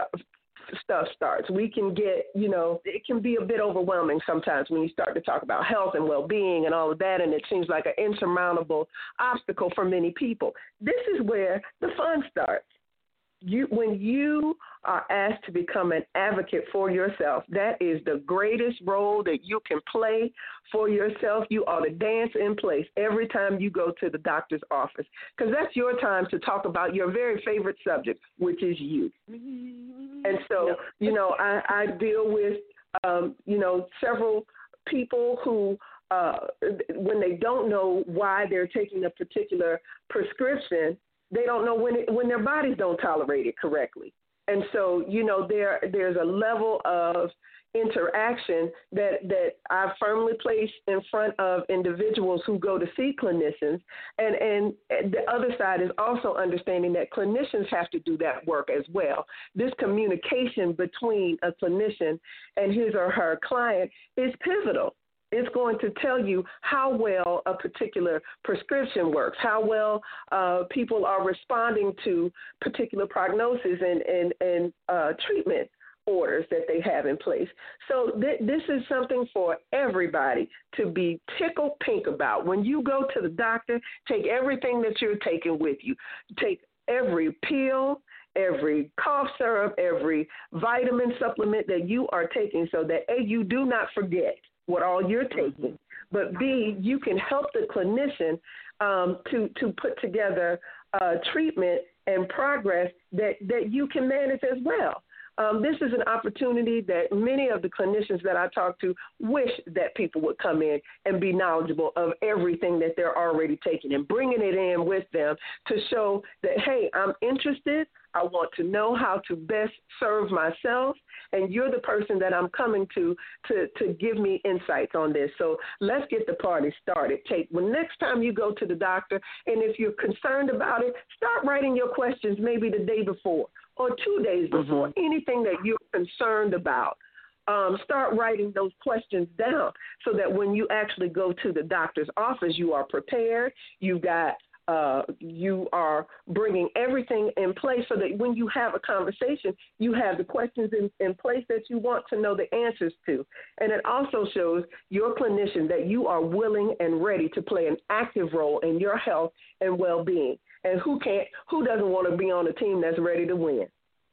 Speaker 5: stuff starts. We can get, you know, it can be a bit overwhelming sometimes when you start to talk about health and well-being and all of that, and it seems like an insurmountable obstacle for many people. This is where the fun starts. When you are asked to become an advocate for yourself, that is the greatest role that you can play for yourself. You ought to dance in place every time you go to the doctor's office, because that's your time to talk about your very favorite subject, which is you. And so, you know, I deal with, you know, several people who, when they don't know why they're taking a particular prescription, they don't know when their bodies don't tolerate it correctly. And so, you know, there's a level of interaction that I firmly place in front of individuals who go to see clinicians. And the other side is also understanding that clinicians have to do that work as well. This communication between a clinician and his or her client is pivotal. It's going to tell you how well a particular prescription works, how well people are responding to particular prognosis and treatment orders that they have in place. So this is something for everybody to be tickled pink about. When you go to the doctor, take everything that you're taking with you. Take every pill, every cough syrup, every vitamin supplement that you are taking, so that A, you do not forget what all you're taking, but B, you can help the clinician to put together treatment and progress that you can manage as well. This is an opportunity that many of the clinicians that I talk to wish that people would come in and be knowledgeable of everything that they're already taking and bringing it in with them to show that, hey, I'm interested. I want to know how to best serve myself, and you're the person that I'm coming to give me insights on this. So let's get the party started. Next time you go to the doctor, and if you're concerned about it, start writing your questions maybe the day before or 2 days before, anything that you're concerned about. Start writing those questions down so that when you actually go to the doctor's office, you are prepared. You are bringing everything in place so that when you have a conversation, you have the questions in place that you want to know the answers to. And it also shows your clinician that you are willing and ready to play an active role in your health and well-being. And who doesn't want to be on a team that's ready to win?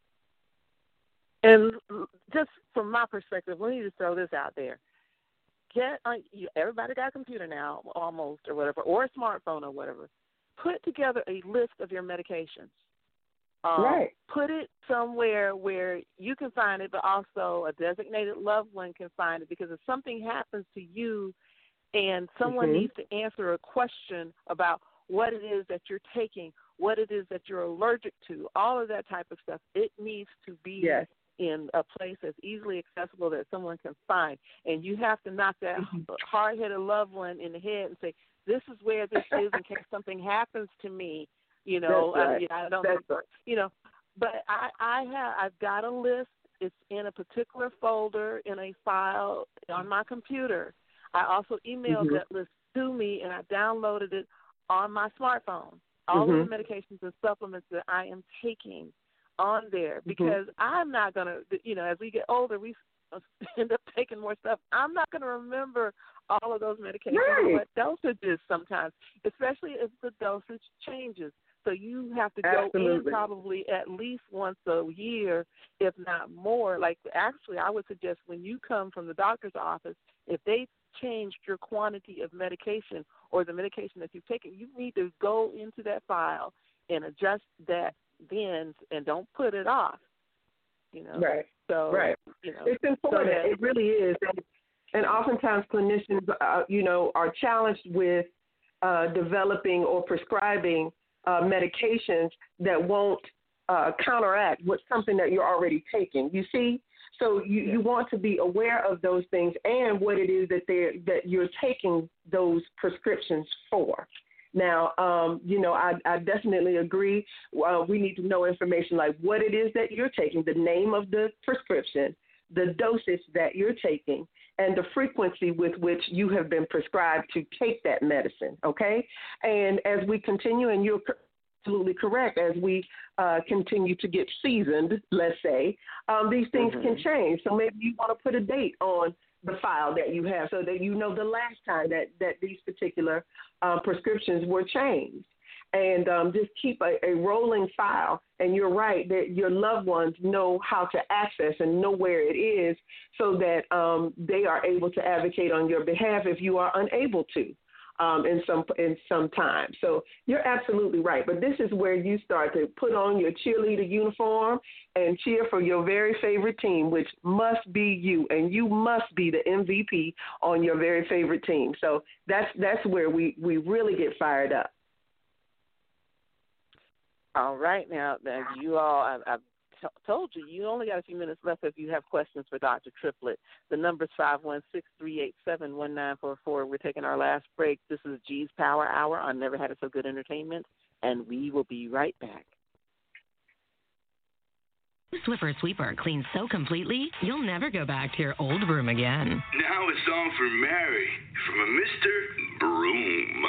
Speaker 4: And just from my perspective, let me just throw this out there. Everybody got a computer now, almost, or whatever, or a smartphone or whatever. Put together a list of your medications.
Speaker 5: Right.
Speaker 4: Put it somewhere where you can find it, but also a designated loved one can find it, because if something happens to you and someone needs to answer a question about what it is that you're taking, what it is that you're allergic to, all of that type of stuff, it needs to be in a place that's easily accessible that someone can find. And you have to knock that hard-headed loved one in the head and say, this is where this is in case something happens to me, you know. I don't know, you know. But I've got a list. It's in a particular folder in a file on my computer. I also emailed that list to me, and I downloaded it on my smartphone, all of the medications and supplements that I am taking on there, because I'm not going to, as we get older, we end up taking more stuff. I'm not going to remember all of those medications and what dosages sometimes, especially if the dosage changes. So you have to go in probably at least once a year, if not more. Like, actually, I would suggest when you come from the doctor's office, if they changed your quantity of medication or the medication that you've taken, you need to go into that file and adjust that then, and don't put it off.
Speaker 5: Right.
Speaker 4: So,
Speaker 5: it's important. So it really is. And oftentimes clinicians, are challenged with developing or prescribing medications that won't counteract what's something that you're already taking. You see? So you want to be aware of those things and what it is that you're taking those prescriptions for. Now, I definitely agree. We need to know information like what it is that you're taking, the name of the prescription, the dosage that you're taking, and the frequency with which you have been prescribed to take that medicine, okay? And as we continue, and you're absolutely correct, as we continue to get seasoned, let's say, these things can change. So maybe you want to put a date on the file that you have so that you know the last time that these particular prescriptions were changed. And just keep a rolling file. And you're right that your loved ones know how to access and know where it is so that they are able to advocate on your behalf if you are unable to in some time. So you're absolutely right. But this is where you start to put on your cheerleader uniform and cheer for your very favorite team, which must be you. And you must be the MVP on your very favorite team. So that's where we really get fired up.
Speaker 4: All right. Now, you all, I've told you, you only got a few minutes left if you have questions for Dr. Triplett. The number is 516-387-1944. We're taking our last break. This is G's Power Hour on Never Had It So Good Entertainment, and we will be right back.
Speaker 1: Swiffer Sweeper cleans so completely, you'll never go back to your old room again.
Speaker 3: Now a song for Mary from a Mr. Broom.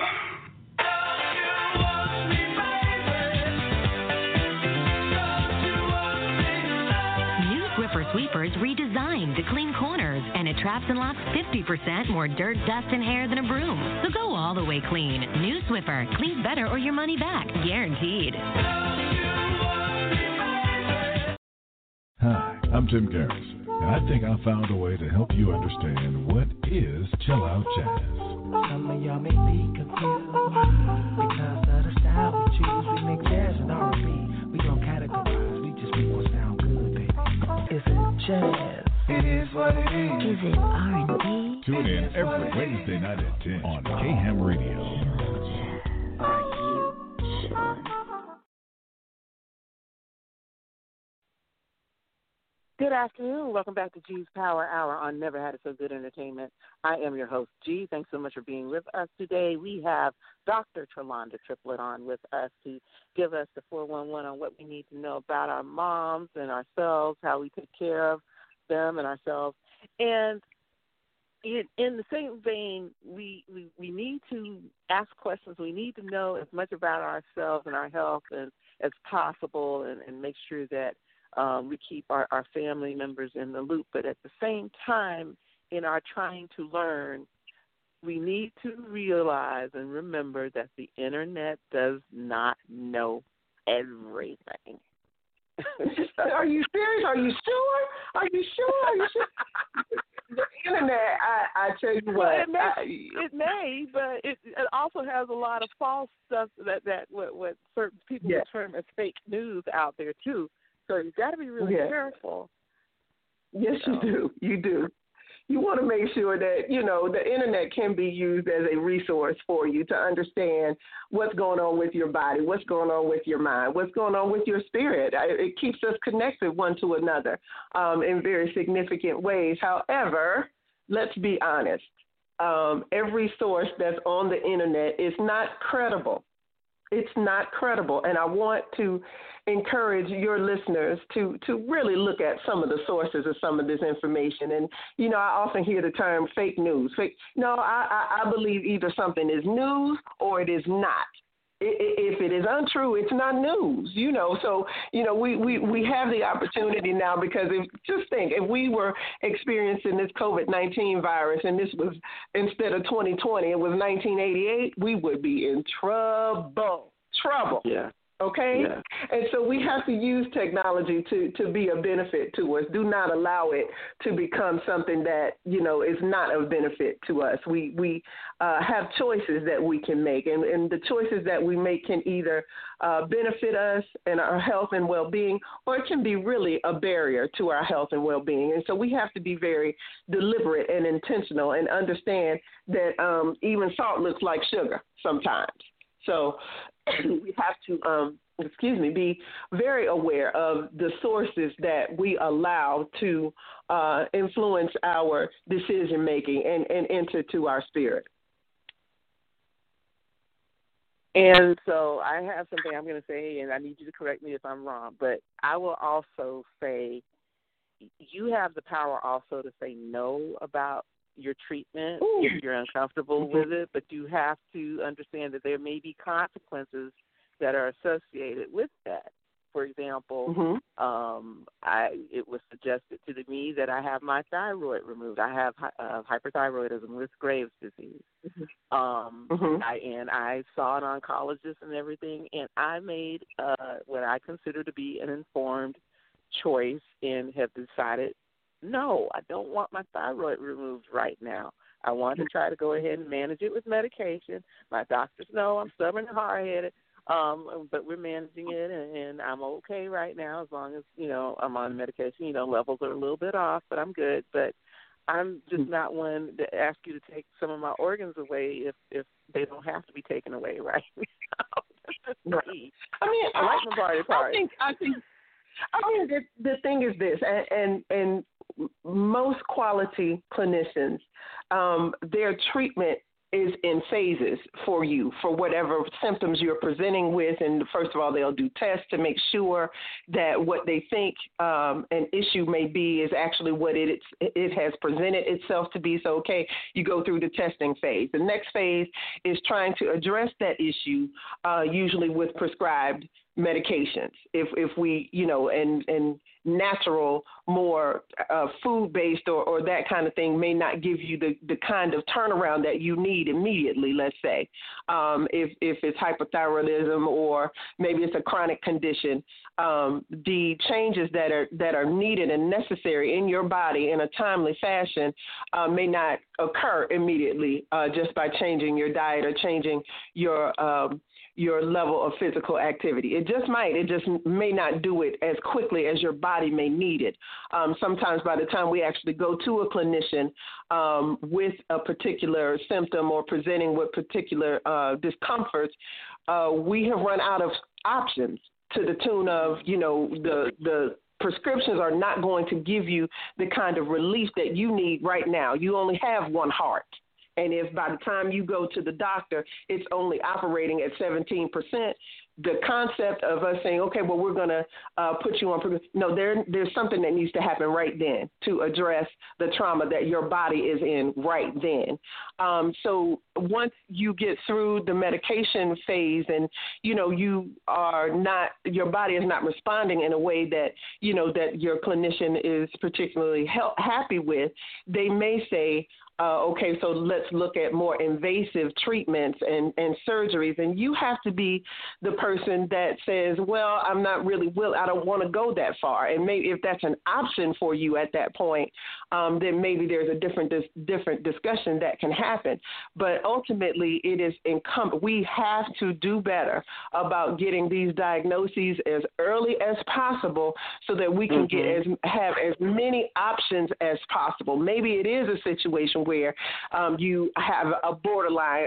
Speaker 1: Swiffer Sweepers redesigned to clean corners, and it traps and laps 50% more dirt, dust, and hair than a broom. So go all the way clean. New Swiffer. Cleans better or your money back. Guaranteed.
Speaker 6: Hi, I'm Tim Garrison, and I think I found a way to help you understand what is chill out jazz.
Speaker 10: Some of y'all may be confused because of the style we choose. We mix jazz and R&B. We don't categorize. We just make what sound good, baby. Is it jazz? It is what it is.
Speaker 1: Is it R&B?
Speaker 6: Tune in every Wednesday night at 10 on K-Ham Radio.
Speaker 7: Are you chillin'?
Speaker 4: Good afternoon. Welcome back to G's Power Hour on Never Had It So Good Entertainment. I am your host, G. Thanks so much for being with us today. We have Dr. Trelonda Triplett on with us to give us the 411 on what we need to know about our moms and ourselves, how we take care of them and ourselves. And in the same vein, we need to ask questions. We need to know as much about ourselves and our health as possible and make sure that we keep our family members in the loop. But at the same time, in our trying to learn, we need to realize and remember that the Internet does not know everything.
Speaker 5: Are you serious? Are you sure? Are you sure? The Internet, I tell you what.
Speaker 4: It may, but it also has a lot of false stuff that what certain people term as fake news out there, too. So you've got to be really careful.
Speaker 5: Yes, you do. You do. You want to make sure that, the Internet can be used as a resource for you to understand what's going on with your body, what's going on with your mind, what's going on with your spirit. It keeps us connected one to another in very significant ways. However, let's be honest. Every source that's on the Internet is not credible. It's not credible. And I want to encourage your listeners to really look at some of the sources of some of this information. And, you know, I often hear the term fake news. No, I believe either something is news or it is not. If it is untrue, it's not news, you know. So, you know, we have the opportunity now, because just think, if we were experiencing this COVID-19 virus and this was, instead of 2020, it was 1988, we would be in trouble. Yeah. Okay? Yeah. And so we have to use technology to be a benefit to us. Do not allow it to become something that, you know, is not of benefit to us. We have choices that we can make, and the choices that we make can either benefit us and our health and well-being, or it can be really a barrier to our health and well-being. And so we have to be very deliberate and intentional and understand that even salt looks like sugar sometimes. So we have to, be very aware of the sources that we allow to influence our decision making and enter to our spirit.
Speaker 4: And so I have something I'm going to say, and I need you to correct me if I'm wrong, but I will also say you have the power also to say no about your treatment if you're uncomfortable with it, but you have to understand that there may be consequences that are associated with that. For example, it was suggested to me that I have my thyroid removed. I have hyperthyroidism with Graves' disease. I saw an oncologist and everything, and I made what I consider to be an informed choice and have decided, no, I don't want my thyroid removed right now. I want to try to go ahead and manage it with medication. My doctors know I'm stubborn and hard-headed, but we're managing it, and I'm okay right now as long as, you know, I'm on medication. You know, levels are a little bit off, but I'm good. But I'm just not one to ask you to take some of my organs away if they don't have to be taken away right now.
Speaker 5: I mean,
Speaker 4: I like my party.
Speaker 5: I think the thing is this, and most quality clinicians, their treatment is in phases for you, for whatever symptoms you're presenting with. And first of all, they'll do tests to make sure that what they think an issue may be is actually what it has presented itself to be. So, okay, you go through the testing phase. The next phase is trying to address that issue, usually with prescribed medications. If we, you know, and natural, more food-based or that kind of thing may not give you the kind of turnaround that you need immediately, let's say. If it's hypothyroidism or maybe it's a chronic condition, the changes that are needed and necessary in your body in a timely fashion may not occur immediately just by changing your diet or changing your level of physical activity. It just might. It just may not do it as quickly as your body may need it. Sometimes by the time we actually go to a clinician with a particular symptom or presenting with particular discomforts, we have run out of options to the tune of, you know, the prescriptions are not going to give you the kind of relief that you need right now. You only have one heart. And if by the time you go to the doctor, it's only operating at 17%, the concept of us saying, okay, well, we're going to put you on, no, there's something that needs to happen right then to address the trauma that your body is in right then. So once you get through the medication phase and, you know, your body is not responding in a way that, you know, that your clinician is particularly happy with, they may say, okay, so let's look at more invasive treatments and surgeries. And you have to be the person that says, well, I'm not really I don't want to go that far. And maybe if that's an option for you at that point, then maybe there's a different discussion that can happen. But ultimately, it is incumbent. We have to do better about getting these diagnoses as early as possible so that we can have as many options as possible. Maybe it is a situation where you have a borderline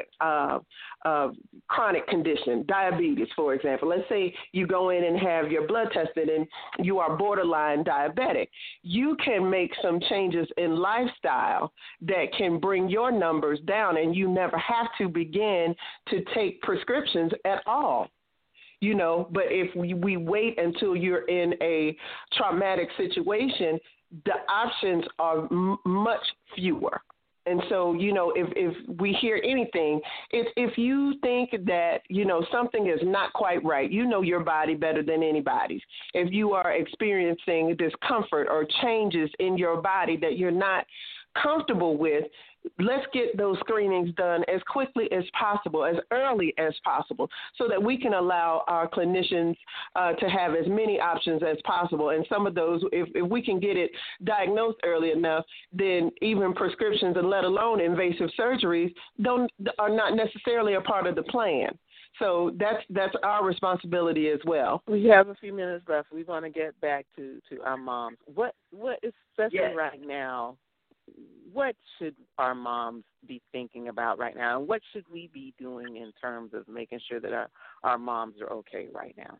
Speaker 5: chronic condition, diabetes, for example. Let's say you go in and have your blood tested and you are borderline diabetic. You can make some changes in lifestyle that can bring your numbers down, and you never have to begin to take prescriptions at all. But if we wait until you're in a traumatic situation, the options are much fewer. And so, if we hear anything, if you think that, something is not quite right, you know your body better than anybody's. If you are experiencing discomfort or changes in your body that you're not comfortable with, let's get those screenings done as quickly as possible, as early as possible, so that we can allow our clinicians to have as many options as possible. And some of those, if we can get it diagnosed early enough, then even prescriptions and let alone invasive surgeries are not necessarily a part of the plan. So that's our responsibility as well.
Speaker 4: We have a few minutes left. We want to get back to our moms. What especially right now, what should our moms be thinking about right now? And what should we be doing in terms of making sure that our moms are okay right now?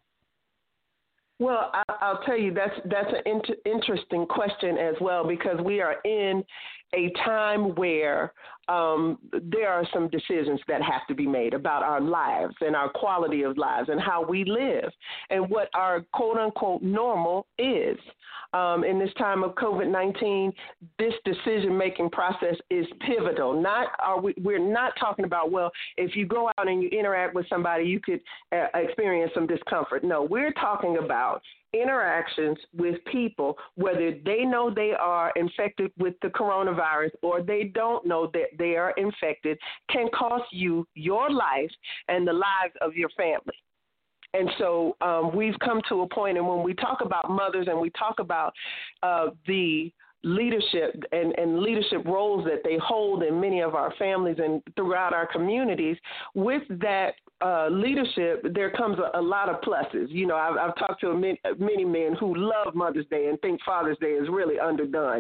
Speaker 5: Well, I'll tell you, that's an interesting question as well, because we are in a time where there are some decisions that have to be made about our lives and our quality of lives and how we live and what our quote-unquote normal is. In this time of COVID-19, this decision-making process is pivotal. We're not talking about, well, if you go out and you interact with somebody, you could experience some discomfort. No, we're talking about interactions with people, whether they know they are infected with the coronavirus or they don't know that they are infected, can cost you your life and the lives of your family. And so we've come to a point, and when we talk about mothers and we talk about the leadership and leadership roles that they hold in many of our families and throughout our communities, with that leadership, there comes a lot of pluses. I've talked to many men who love Mother's Day and think Father's Day is really underdone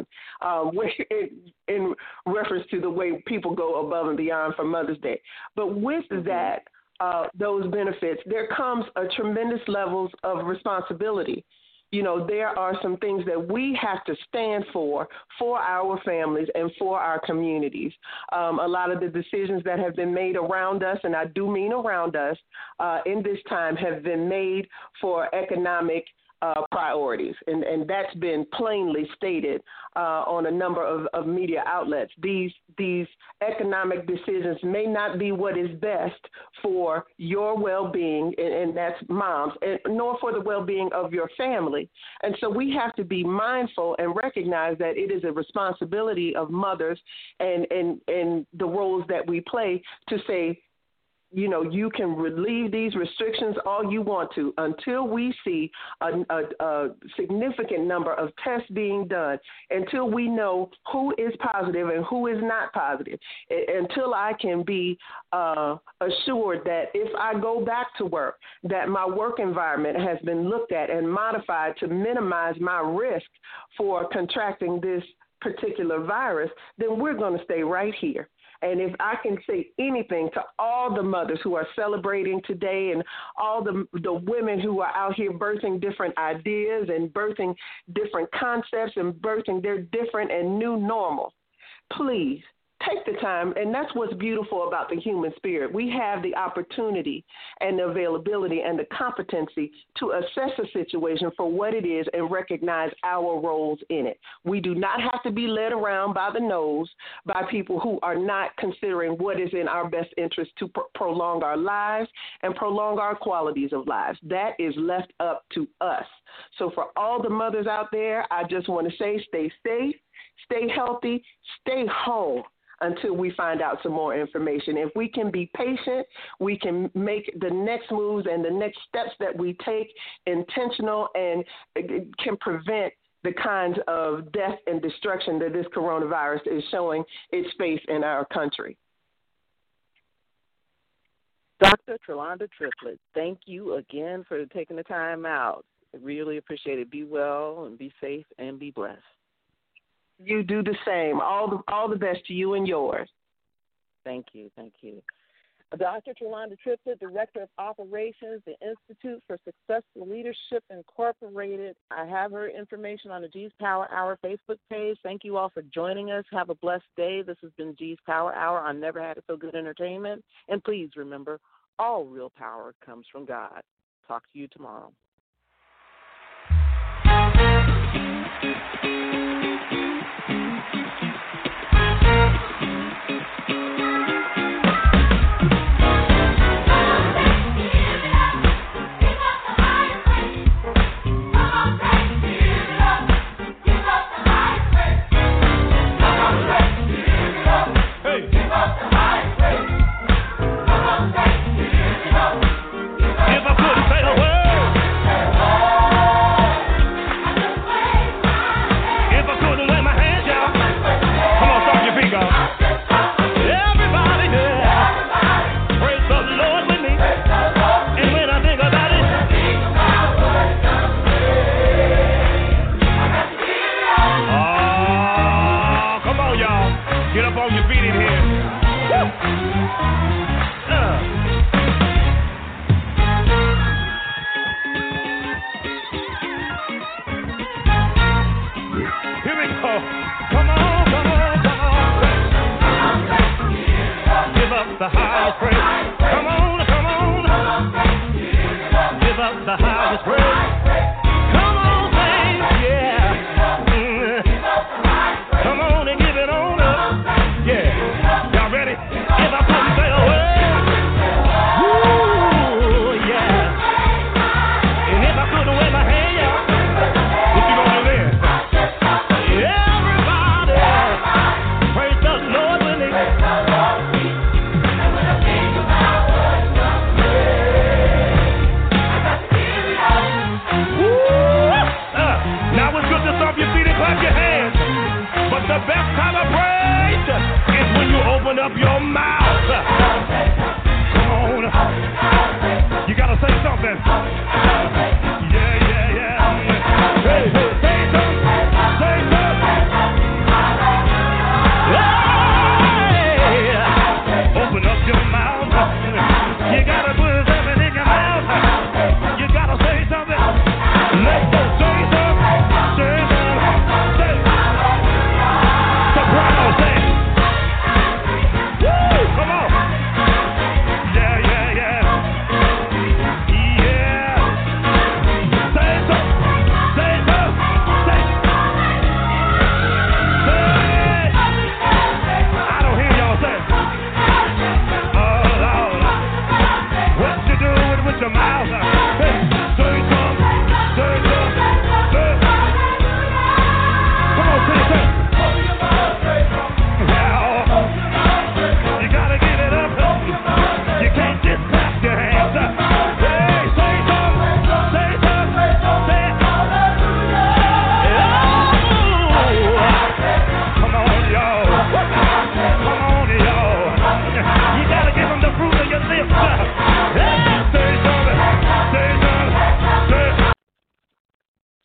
Speaker 5: in reference to the way people go above and beyond for Mother's Day. But with that, those benefits, there comes a tremendous levels of responsibility. There are some things that we have to stand for our families and for our communities. A lot of the decisions that have been made around us, and I do mean around us, in this time have been made for economic priorities, and that's been plainly stated on a number of media outlets. These economic decisions may not be what is best for your well-being, and that's moms, nor for the well-being of your family. And so we have to be mindful and recognize that it is a responsibility of mothers and the roles that we play to say, you can relieve these restrictions all you want to until we see a significant number of tests being done, until we know who is positive and who is not positive, until I can be assured that if I go back to work, that my work environment has been looked at and modified to minimize my risk for contracting this particular virus, then we're going to stay right here. And if I can say anything to all the mothers who are celebrating today and all the women who are out here birthing different ideas and birthing different concepts and birthing their different and new normal, please take the time. And that's what's beautiful about the human spirit. We have the opportunity and the availability and the competency to assess a situation for what it is and recognize our roles in it. We do not have to be led around by the nose by people who are not considering what is in our best interest to prolong our lives and prolong our qualities of lives. That is left up to us. So for all the mothers out there, I just want to say, stay safe, stay healthy, stay home until we find out some more information. If we can be patient, we can make the next moves and the next steps that we take intentional and can prevent the kinds of death and destruction that this coronavirus is showing its face in our country.
Speaker 4: Dr. Trelonda Triplett, thank you again for taking the time out. I really appreciate it. Be well and be safe and be blessed.
Speaker 5: You do the same. All the best to you and yours.
Speaker 4: Thank you. Dr. Trelonda Triplett, Director of Operations, the Institute for Successful Leadership Incorporated. I have her information on the G's Power Hour Facebook page. Thank you all for joining us. Have a blessed day. This has been G's Power Hour on Never Had It So Good Entertainment. And please remember, all real power comes from God. talk to you tomorrow.
Speaker 11: The best time of praise is when you open up your mouth.